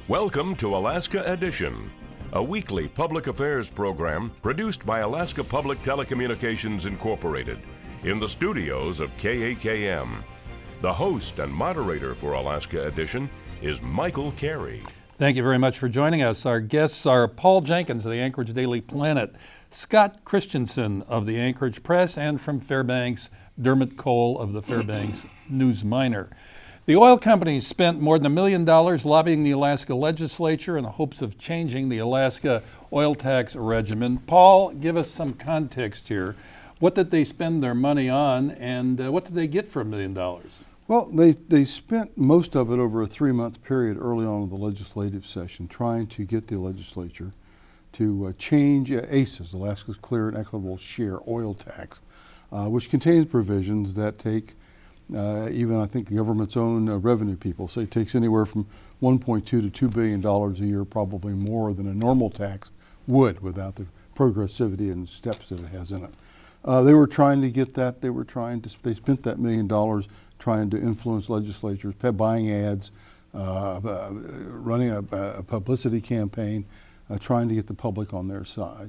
Welcome to Alaska Edition, a weekly public affairs program produced by Alaska Public Telecommunications Incorporated in the studios of KAKM. The host and moderator for Alaska Edition is Michael Carey. Thank you very much for joining us. Our guests are Paul Jenkins of the Anchorage Daily Planet, Scott Christensen of the Anchorage Press, and from Fairbanks, Dermot Cole of the Fairbanks News-Miner. The oil companies spent more than $1 million lobbying the Alaska legislature in the hopes of changing the Alaska oil tax regimen. Paul, give us some context here. What did they spend their money on, and what did they get for $1 million? Well, they spent most of it over a 3-month period early on in the legislative session trying to get the legislature to change ACES, Alaska's Clear and Equitable Share Oil Tax, which contains provisions that take even I think the government's own revenue people say it takes anywhere from $1.2 to $2 billion a year, probably more than a normal tax would without the progressivity and steps that it has in it. They were trying to get that. They spent that $1 million trying to influence legislatures, buying ads, running a publicity campaign, trying to get the public on their side.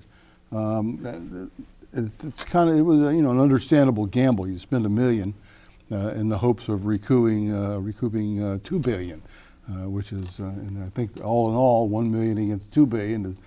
It was an understandable gamble. You spend $1 million. In the hopes of recouping $2 billion, which is, and I think all in all, $1 million against $2 billion is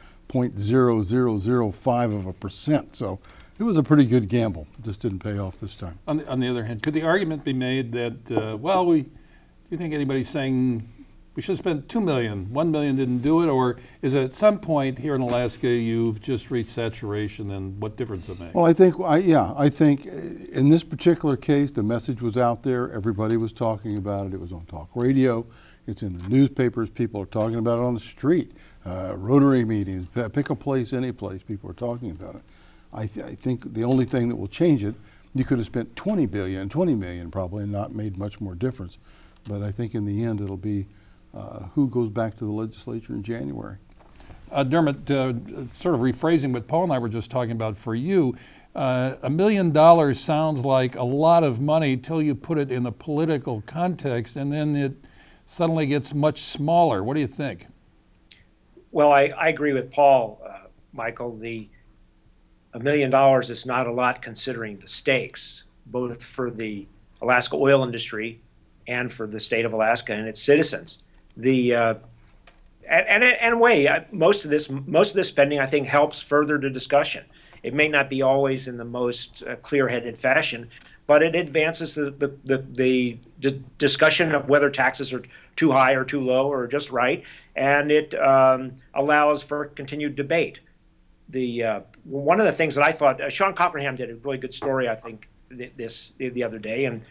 0.0005%. So it was a pretty good gamble. It just didn't pay off this time. On the other hand, could the argument be made that, do you think anybody's saying we should spend $2 million, $1 million didn't do it, or is it at some point here in Alaska you've just reached saturation, and what difference it makes? Well, I think in this particular case, the message was out there. Everybody was talking about it. It was on talk radio. It's in the newspapers. People are talking about it on the street. Rotary meetings, pick a place, any place, people are talking about it. I think the only thing that will change it, you could have spent $20 million probably, and not made much more difference. But I think in the end it'll be who goes back to the legislature in January. Dermot, sort of rephrasing what Paul and I were just talking about for you, $1 million sounds like a lot of money till you put it in a political context, and then it suddenly gets much smaller. What do you think? Well, I agree with Paul, Michael. The $1 million is not a lot considering the stakes, both for the Alaska oil industry and for the state of Alaska and its citizens. Most of this spending, I think, helps further the discussion. It may not be always in the most clear-headed fashion, but it advances the discussion of whether taxes are too high or too low or just right, and it allows for continued debate. One of the things that I thought Sean Cockerham did a really good story, I think, the other day, and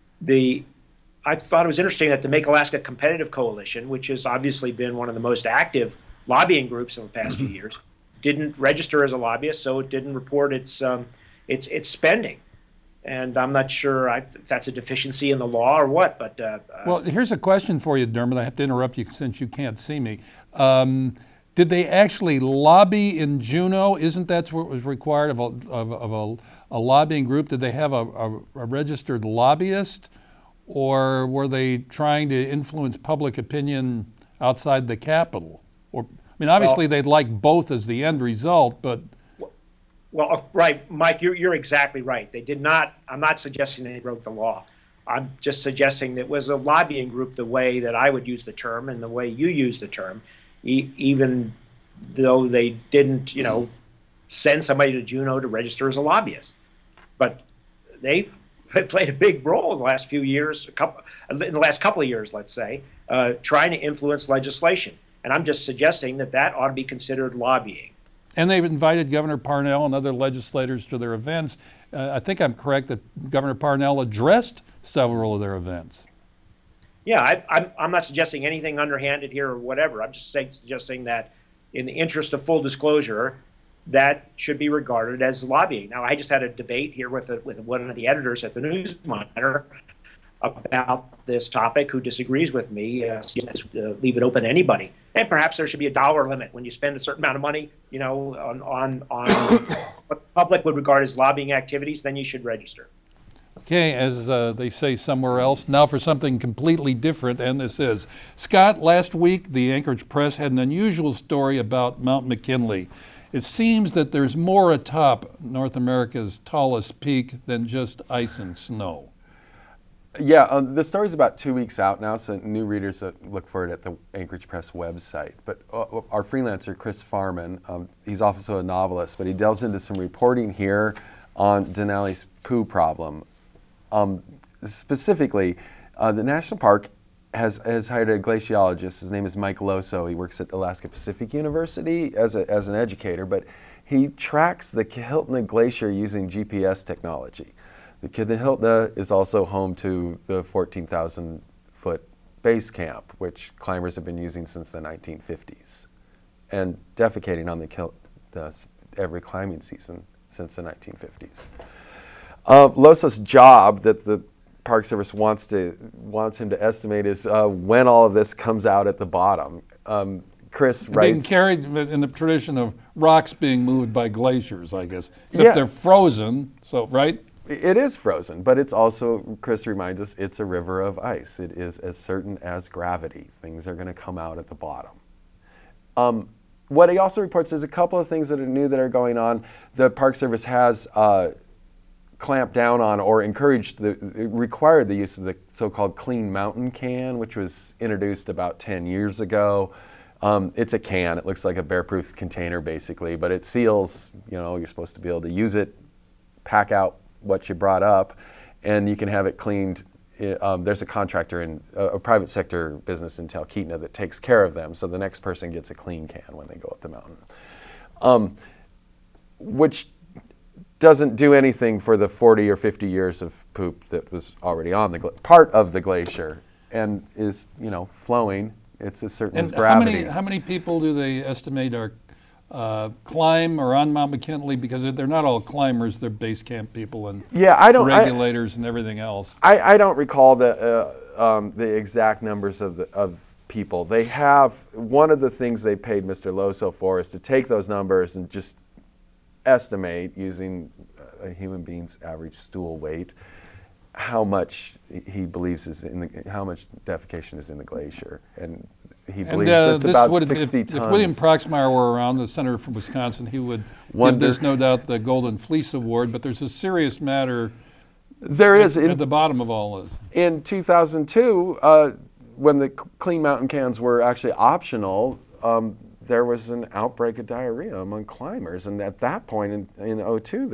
I thought it was interesting that the Make Alaska Competitive Coalition, which has obviously been one of the most active lobbying groups in the past few years, didn't register as a lobbyist, so it didn't report its spending. And I'm not sure if that's a deficiency in the law or what. But well, here's a question for you, Dermot. I have to interrupt you since you can't see me. Did they actually lobby in Juneau? Isn't that what was required of a lobbying group? Did they have a registered lobbyist? Or were they trying to influence public opinion outside the Capitol? Obviously they'd like both as the end result, but... Well, right, Mike, you're exactly right. They did not, I'm not suggesting they wrote the law. I'm just suggesting that it was a lobbying group the way that I would use the term and the way you use the term, even though they didn't, send somebody to Juneau to register as a lobbyist. But they played a big role in the last few years, in the last couple of years, let's say, trying to influence legislation. And I'm just suggesting that ought to be considered lobbying. And they've invited Governor Parnell and other legislators to their events. I think I'm correct that Governor Parnell addressed several of their events. Yeah, I'm not suggesting anything underhanded here or whatever. I'm just suggesting that in the interest of full disclosure, that should be regarded as lobbying. Now, I just had a debate here with one of the editors at the News-Miner about this topic who disagrees with me. Leave it open to anybody. And perhaps there should be a dollar limit when you spend a certain amount of money, on what the public would regard as lobbying activities, then you should register. Okay, as they say somewhere else, now for something completely different, and this is. Scott, last week the Anchorage Press had an unusual story about Mount McKinley. It seems that there's more atop North America's tallest peak than just ice and snow. Yeah, the story's about 2 weeks out now, so new readers look for it at the Anchorage Press website. But our freelancer, Chris Farman, he's also a novelist, but he delves into some reporting here on Denali's poo problem. Specifically, the National Park has hired a glaciologist. His name is Mike Loso. He works at Alaska Pacific University as an educator, but he tracks the Kahiltna Glacier using GPS technology. The Kahiltna is also home to the 14,000-foot base camp, which climbers have been using since the 1950s, and defecating on the Kahiltna every climbing season since the 1950s. Loso's job that the Park Service wants him to estimate is when all of this comes out at the bottom. Chris writes, being carried in the tradition of rocks being moved by glaciers, I guess. Except they're frozen, so right? It is frozen, but it's also, Chris reminds us, it's a river of ice. It is as certain as gravity. Things are going to come out at the bottom. What he also reports is a couple of things that are new that are going on. The Park Service has clamped down on or required the use of the so-called Clean Mountain can, which was introduced about 10 years ago. It's a can. It looks like a bear-proof container, basically, but it seals. You know, you're supposed to be able to use it, pack out what you brought up, and you can have it cleaned. There's a contractor in a private sector business in Talkeetna that takes care of them, so the next person gets a clean can when they go up the mountain, which doesn't do anything for the 40 or 50 years of poop that was already on the part of the glacier and is, you know, flowing. It's as certain as gravity. How many people do they estimate are climb or on Mount McKinley? Because they're not all climbers; they're base camp people and regulators and everything else. I don't recall the exact numbers of people. They have, one of the things they paid Mr. Loso for is to take those numbers and just estimate using a human being's average stool weight how much he believes is how much defecation is in the glacier, and he believes it's about 60 tons. If William Proxmire were around, the senator from Wisconsin, he would give this, no doubt, the Golden Fleece Award. But there's a serious matter. There is at the bottom of all this. In 2002, when the Clean Mountain cans were actually optional, there was an outbreak of diarrhea among climbers, and at that point in 2002,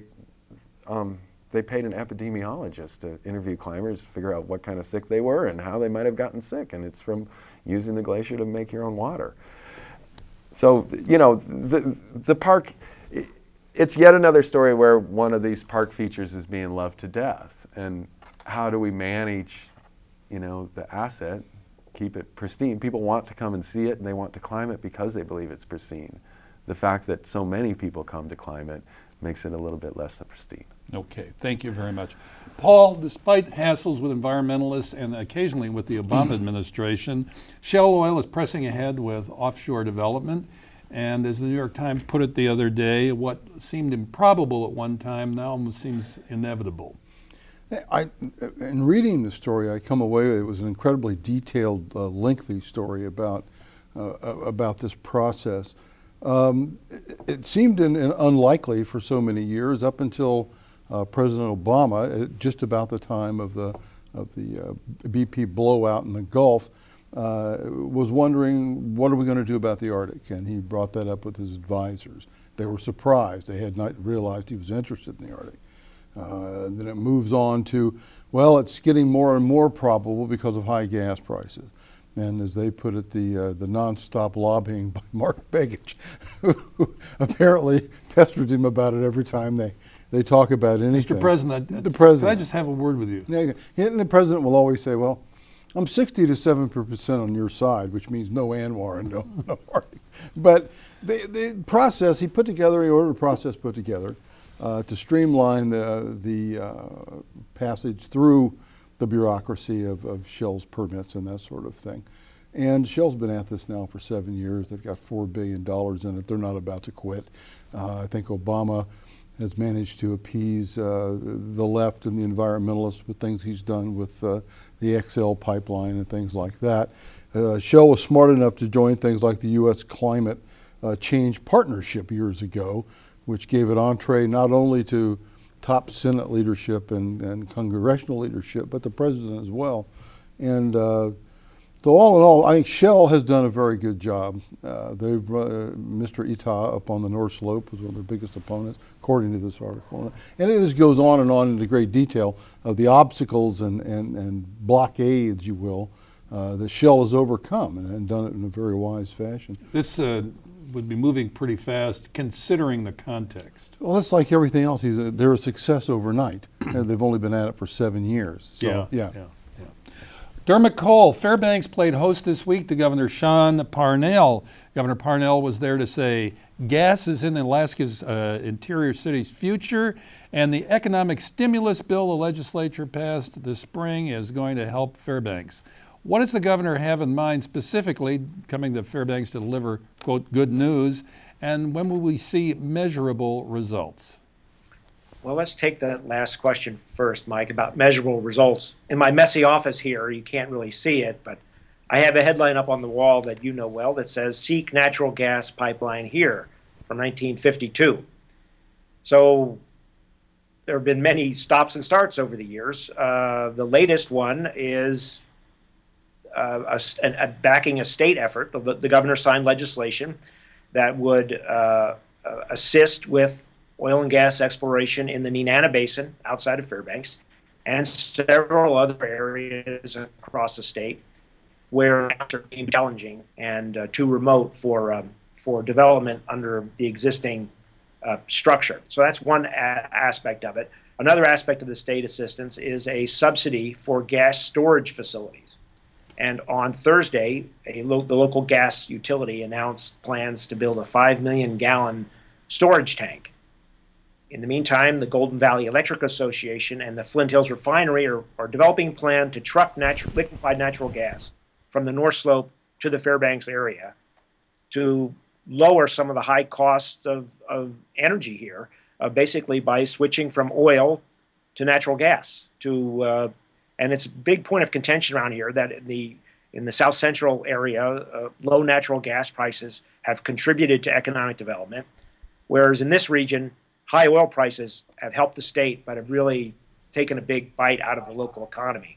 they paid an epidemiologist to interview climbers, figure out what kind of sick they were and how they might have gotten sick, and it's from using the glacier to make your own water. So, you know, the park, it's yet another story where one of these park features is being loved to death, and how do we manage, you know, the asset, keep it pristine? People want to come and see it, and they want to climb it because they believe it's pristine. The fact that so many people come to climb it makes it a little bit less than pristine. Okay, thank you very much. Paul, despite hassles with environmentalists and occasionally with the Obama administration, Shell Oil is pressing ahead with offshore development. And as the New York Times put it the other day, what seemed improbable at one time now almost seems inevitable. In reading the story, I come away, it was an incredibly detailed, lengthy story about this process. It seemed unlikely for so many years, up until President Obama, just about the time of the BP blowout in the Gulf, was wondering, what are we going to do about the Arctic? And he brought that up with his advisors. They were surprised. They had not realized he was interested in the Arctic. Then it moves on to, well, it's getting more and more probable because of high gas prices. And as they put it, the nonstop lobbying by Mark Begich, who apparently pestered him about it every time they talk about anything. Mr. President, the president. Can I just have a word with you? Yeah, and the president will always say, well, I'm 60 to 70% on your side, which means no Anwar and no Arctic. But the process, he ordered a process put together to streamline the passage through the bureaucracy of Shell's permits and that sort of thing. And Shell's been at this now for 7 years. They've got $4 billion in it. They're not about to quit. I think Obama has managed to appease the left and the environmentalists with things he's done with the XL pipeline and things like that. Shell was smart enough to join things like the U.S. Climate Change Partnership years ago, which gave it entree not only to top Senate leadership and congressional leadership, but the president as well. And so all in all, I think Shell has done a very good job. Mr. Itah up on the North Slope was one of their biggest opponents, according to this article. And it just goes on and on into great detail of the obstacles and blockades, you will, that Shell has overcome and done it in a very wise fashion. This would be moving pretty fast, considering the context. Well, it's like everything else. They're a success overnight, and they've only been at it for 7 years. So, yeah. Dermot Cole, Fairbanks played host this week to Governor Sean Parnell. Governor Parnell was there to say gas is in Alaska's interior city's future, and the economic stimulus bill the legislature passed this spring is going to help Fairbanks. What does the governor have in mind specifically coming to Fairbanks to deliver, quote, good news, and when will we see measurable results? Well, let's take that last question first, Mike, about measurable results. In my messy office here, you can't really see it, but I have a headline up on the wall that you know well that says, "Seek Natural Gas Pipeline Here," from 1952. So there have been many stops and starts over the years. The latest one is backing a state effort. The governor signed legislation that would assist with oil and gas exploration in the Nenana Basin outside of Fairbanks and several other areas across the state where are being challenging and too remote for development under the existing structure. So that's one aspect of it. Another aspect of the state assistance is a subsidy for gas storage facilities. And on Thursday, the local gas utility announced plans to build a 5 million gallon storage tank. In the meantime, the Golden Valley Electric Association and the Flint Hills Refinery are developing a plan to truck liquefied natural gas from the North Slope to the Fairbanks area to lower some of the high cost of energy here, basically by switching from oil to natural gas. And it's a big point of contention around here that in the South Central area, low natural gas prices have contributed to economic development, whereas in this region, high oil prices have helped the state, but have really taken a big bite out of the local economy.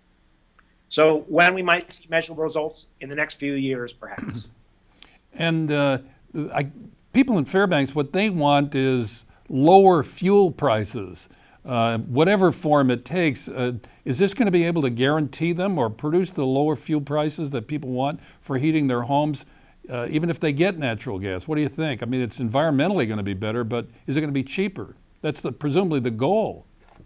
So when we might see measurable results in the next few years, perhaps. And people in Fairbanks, what they want is lower fuel prices, whatever form it takes. Is this going to be able to guarantee them or produce the lower fuel prices that people want for heating their homes? Even if they get natural gas, what do you think? I mean, it's environmentally going to be better, but is it going to be cheaper? That's presumably the goal.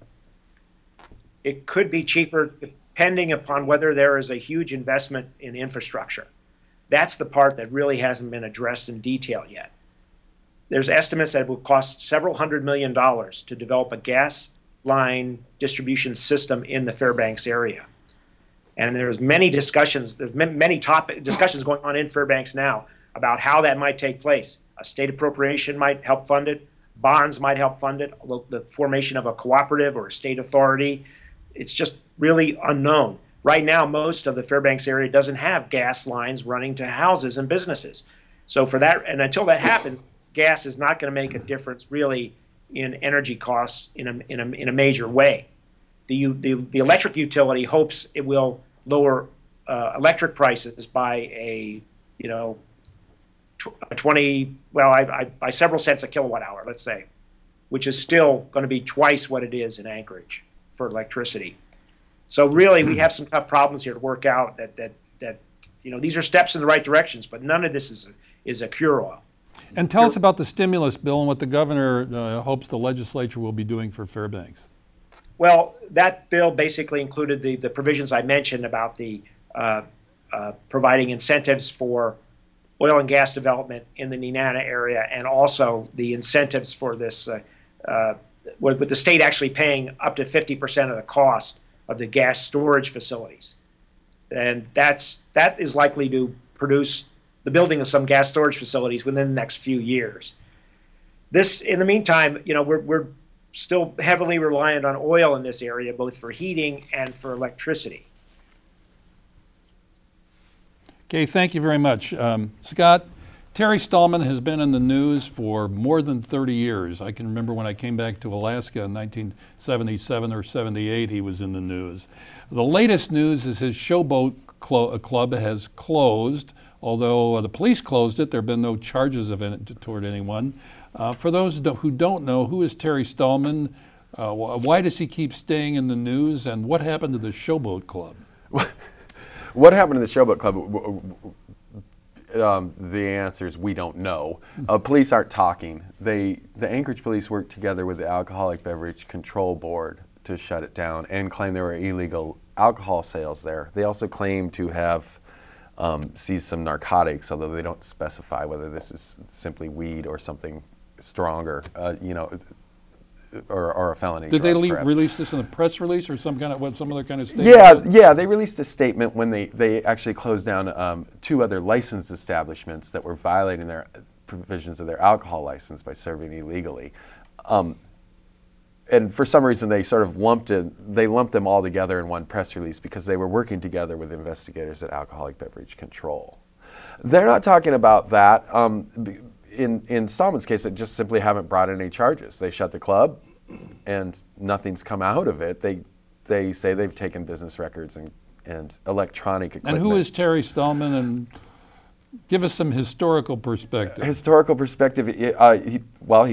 It could be cheaper depending upon whether there is a huge investment in infrastructure. That's the part that really hasn't been addressed in detail yet. There's estimates that it will cost several $100 million to develop a gas line distribution system in the Fairbanks area. And there's many discussions, discussions going on in Fairbanks now about how that might take place. A state appropriation might help fund it. Bonds might help fund it. The formation of a cooperative or a state authority. It's just really unknown. Right now, most of the Fairbanks area doesn't have gas lines running to houses and businesses. So for that, and until that happens, gas is not going to make a difference really in energy costs in a major way. The electric utility hopes it will lower electric prices by by several cents a kilowatt hour, let's say, which is still going to be twice what it is in Anchorage for electricity. So really, we have some tough problems here to work out. That these are steps in the right directions, but none of this is a cure-all. And tell us about the stimulus bill and what the governor hopes the legislature will be doing for Fairbanks. Well, that bill basically included the provisions I mentioned about the providing incentives for oil and gas development in the Nenana area, and also the incentives for this, with the state actually paying up to 50% of the cost of the gas storage facilities. And that is likely to produce the building of some gas storage facilities within the next few years. This, in the meantime, we're still heavily reliant on oil in this area, both for heating and for electricity. Okay, thank you very much. Scott, Terry Stallman has been in the news for more than 30 years. I can remember when I came back to Alaska in 1977 or 78, he was in the news. The latest news is his Showboat Club has closed. Although the police closed it, there have been no charges of it toward anyone. For those who don't know, who is Terry Stallman? Why does he keep staying in the news? And what happened to the Showboat Club? What happened to the Showboat Club? The answer is we don't know. Police aren't talking. The Anchorage police worked together with the Alcoholic Beverage Control Board to shut it down and claim there were illegal alcohol sales there. They also claim to have seized some narcotics, although they don't specify whether this is simply weed or something stronger, or a felony. Did they drug, release this in a press release or some other kind of statement? Yeah, they released a statement when they actually closed down 2 other licensed establishments that were violating their provisions of their alcohol license by serving illegally. And for some reason they sort of lumped them all together in one press release because they were working together with investigators at Alcoholic Beverage Control. They're not talking about that. In Stallman's case, they just simply haven't brought any charges. They shut the club, and nothing's come out of it. They say they've taken business records and electronic equipment. And who is Terry Stallman? And give us some historical perspective. Historical perspective. He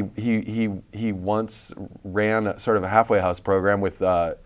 once ran a sort of a halfway house program to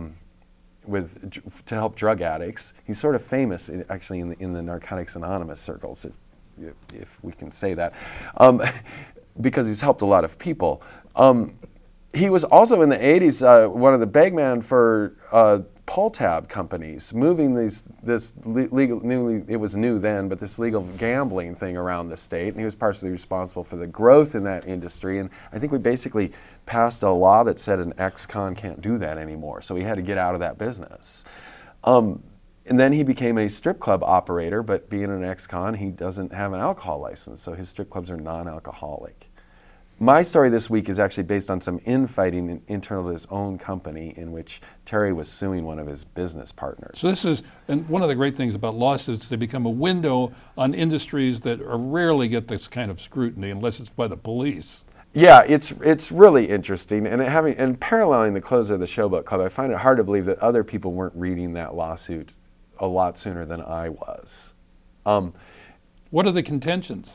help drug addicts. He's sort of famous actually in the Narcotics Anonymous circles, if we can say that, because he's helped a lot of people. He was also in the 80s one of the bagman for pull tab companies, moving this legal, it was new then, but this legal gambling thing around the state, and he was partially responsible for the growth in that industry. And I think we basically passed a law that said an ex-con can't do that anymore, so he had to get out of that business. And then he became a strip club operator, but being an ex-con, he doesn't have an alcohol license, so his strip clubs are non-alcoholic. My story this week is actually based on some infighting internal to his own company in which Terry was suing one of his business partners. So this is, and one of the great things about lawsuits, they become a window on industries that rarely get this kind of scrutiny unless it's by the police. Yeah, it's really interesting, and paralleling the close of the Showboat Club, I find it hard to believe that other people weren't reading that lawsuit a lot sooner than I was. What are the contentions?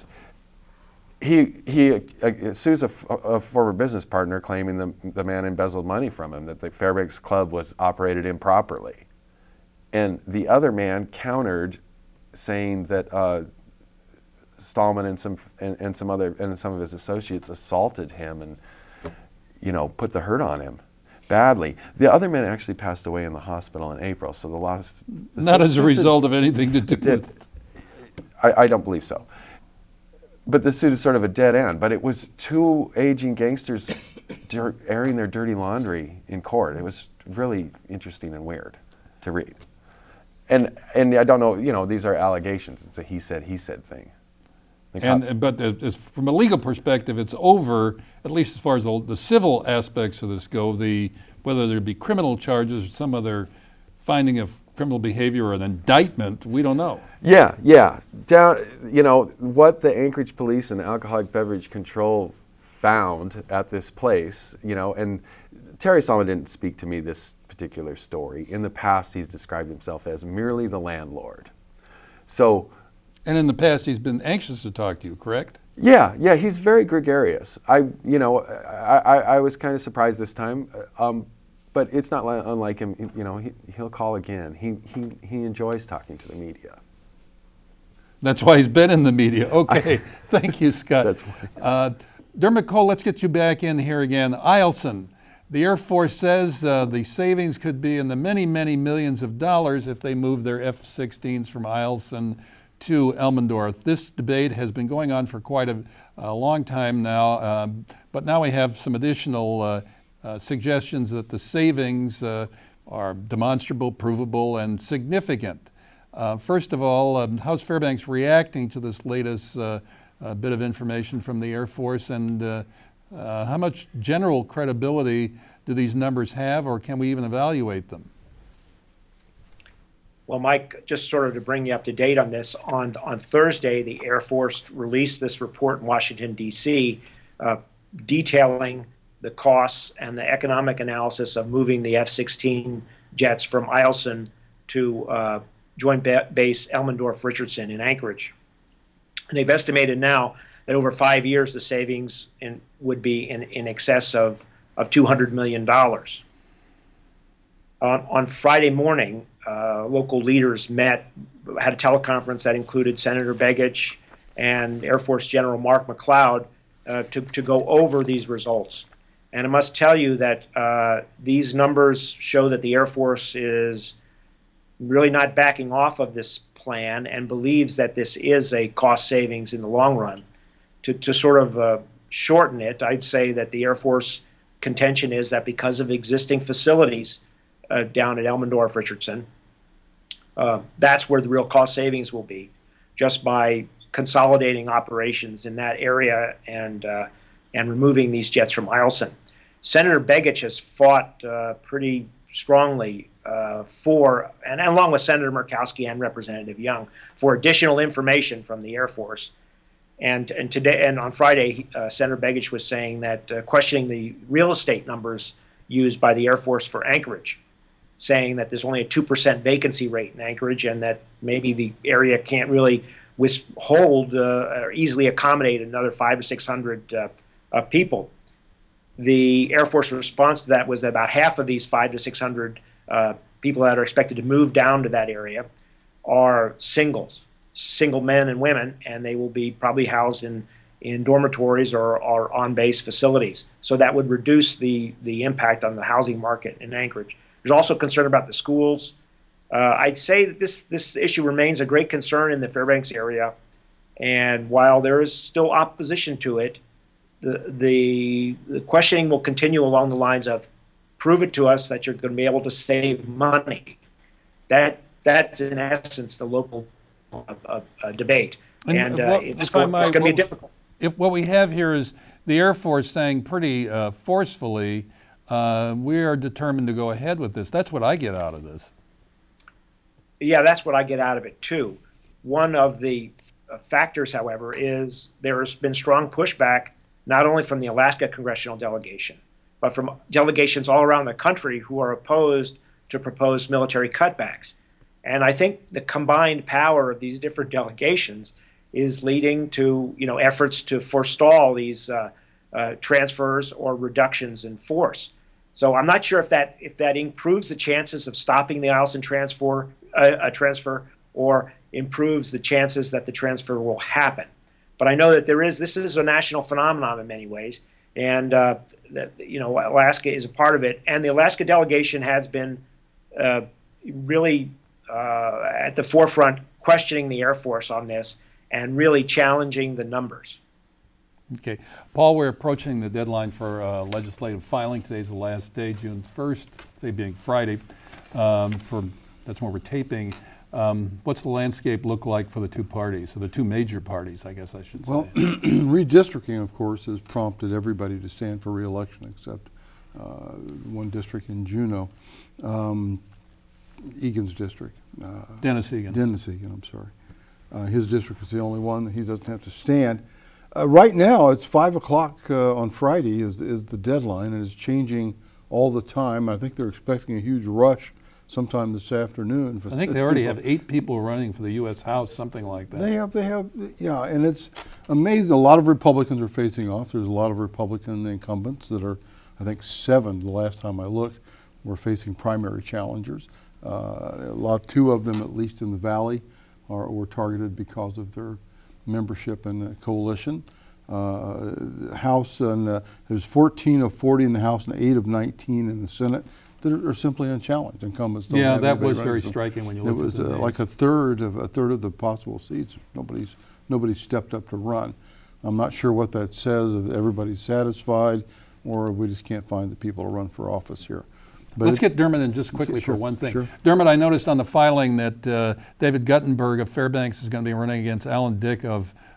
He sues a former business partner claiming the man embezzled money from him, that the Fairbanks Club was operated improperly. And the other man countered, saying that Stallman and some of his associates assaulted him and put the hurt on him badly. The other man actually passed away in the hospital in April, so not as a result of anything to do with. I don't believe so. But the suit is sort of a dead end. But it was 2 aging gangsters airing their dirty laundry in court. It was really interesting and weird to read. And I don't know, these are allegations. It's a he said thing. But from a legal perspective, it's over, at least as far as the civil aspects of this go, whether there be criminal charges or some other finding of criminal behavior or an indictment, we don't know. Yeah. What the Anchorage Police and Alcoholic Beverage Control found at this place, and Terry Stallman didn't speak to me this particular story. In the past, he's described himself as merely the landlord. And in the past, he's been anxious to talk to you, correct? Yeah, he's very gregarious. I was kind of surprised this time. But it's not unlike him. He'll call again. He enjoys talking to the media. That's why he's been in the media. Okay, thank you, Scott. That's why. Dermot Cole, let's get you back in here again. Eielson, the Air Force says the savings could be in the many, many millions of dollars if they move their F-16s from Eielson to Elmendorf. This debate has been going on for quite a long time now, but now we have some additional suggestions that the savings are demonstrable, provable, and significant. First of all, how's Fairbanks reacting to this latest a bit of information from the Air Force, and how much general credibility do these numbers have, or can we even evaluate them? Well, Mike, just sort of to bring you up to date on this, on Thursday, the Air Force released this report in Washington, D.C., detailing the costs and the economic analysis of moving the F-16 jets from Eielson to Joint Base Elmendorf-Richardson in Anchorage. And they've estimated now that over 5 years the savings would be in excess of $200 million. On Friday morning, local leaders had a teleconference that included Senator Begich and Air Force General Mark McLeod to go over these results. And I must tell you that these numbers show that the Air Force is really not backing off of this plan and believes that this is a cost savings in the long run. To sort of shorten it, I'd say that the Air Force contention is that because of existing facilities down at Elmendorf-Richardson, that's where the real cost savings will be, just by consolidating operations in that area and removing these jets from Eielson. Senator Begich has fought pretty strongly for, and along with Senator Murkowski and Representative Young, for additional information from the Air Force. And today, and on Friday, Senator Begich was saying that questioning the real estate numbers used by the Air Force for Anchorage, saying that there's only a 2% vacancy rate in Anchorage and that maybe the area can't really hold or easily accommodate another 500 or 600 people. The Air Force response to that was that about half of these 500 to 600 people that are expected to move down to that area are single men and women, and they will be probably housed in dormitories or on-base facilities. So that would reduce the impact on the housing market in Anchorage. There's also concern about the schools. I'd say that this issue remains a great concern in the Fairbanks area, and while there is still opposition to it, the questioning will continue along the lines of, prove it to us that you're going to be able to save money. That's in essence the local debate, and it's going to be difficult. If what we have here is the Air Force saying pretty forcefully, we are determined to go ahead with this. That's what I get out of this. Yeah, that's what I get out of it too. One of the factors, however, is there's been strong pushback not only from the Alaska congressional delegation, but from delegations all around the country who are opposed to proposed military cutbacks. And I think the combined power of these different delegations is leading to efforts to forestall these transfers or reductions in force. So I'm not sure if that improves the chances of stopping the Eielson transfer or improves the chances that the transfer will happen. But I know that this is a national phenomenon in many ways, and Alaska is a part of it. And the Alaska delegation has been really at the forefront, questioning the Air Force on this and really challenging the numbers. Okay. Paul, we're approaching the deadline for legislative filing. Today's the last day, June 1st, today being Friday. That's when we're taping. What's the landscape look like for the two parties, or the two major parties, I guess I should say? Well, redistricting, of course, has prompted everybody to stand for re-election, except one district in Juneau, Egan's district. Dennis Egan. Dennis Egan, I'm sorry. His district is the only one that he doesn't have to stand. Right now, it's 5 o'clock on Friday is the deadline, and it's changing all the time. I think they're expecting a huge rush sometime this afternoon. I think they already have 8 people running for the U.S. House, something like that. They have, yeah, and it's amazing. A lot of Republicans are facing off. There's a lot of Republican incumbents that are, I think 7, the last time I looked, were facing primary challengers. 2 of them, at least in the Valley, were targeted because of their membership in the coalition. House, and there's 14 of 40 in the House and 8 of 19 in the Senate that are simply unchallenged. Incumbents don't have that was running. very So striking when you look at the names. like a third of the possible seats. Nobody's stepped up to run. I'm not sure what that says, if everybody's satisfied or we just can't find the people to run for office here. But let's get Dermot in just quickly for one thing. Sure. Dermot, I noticed on the filing that David Guttenberg of Fairbanks is going to be running against Alan Dick of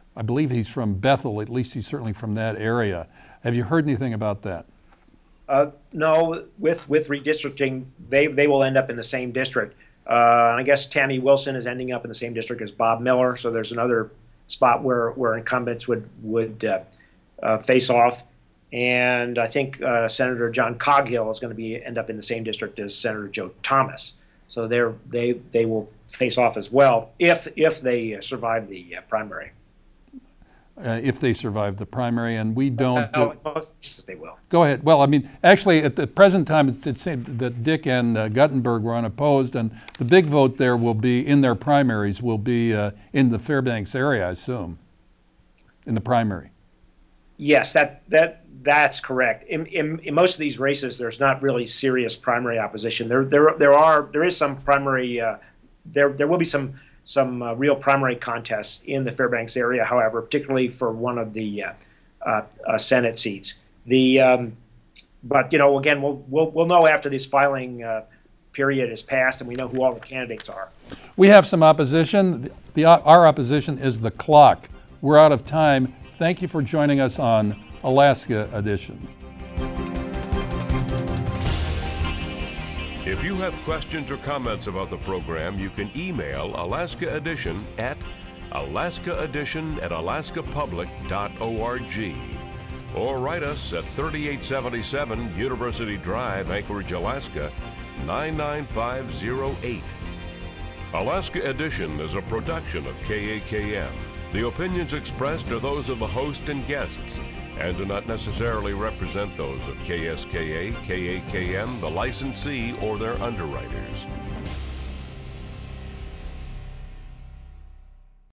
I believe he's from Bethel, at least he's certainly from that area. Have you heard anything about that? No, with redistricting, they will end up in the same district. I guess Tammy Wilson is ending up in the same district as Bob Miller, so there's another spot where incumbents would face off. And I think Senator John Coghill is going to end up in the same district as Senator Joe Thomas. So they will face off as well if they survive the primary. If they survive the primary, and we don't. Most cases they will. Go ahead. Well, I mean, actually, at the present time, it seems that Dick and Guttenberg were unopposed, and the big vote there will be in their primaries. Will be in the Fairbanks area, I assume, in the primary. Yes, that's correct. In most of these races, there's not really serious primary opposition. There is some primary. There will be some real primary contests in the Fairbanks area, however, particularly for one of the Senate seats. But again, we'll know after this filing period is passed and we know who all the candidates are. We have some opposition. Our opposition is the clock. We're out of time. Thank you for joining us on Alaska Edition. If you have questions or comments about the program, you can email Alaska Edition at alaskaedition@alaskapublic.org or write us at 3877 University Drive, Anchorage, Alaska, 99508. Alaska Edition is a production of KAKM. The opinions expressed are those of the host and guests and do not necessarily represent those of KSKA, KAKM, the licensee, or their underwriters.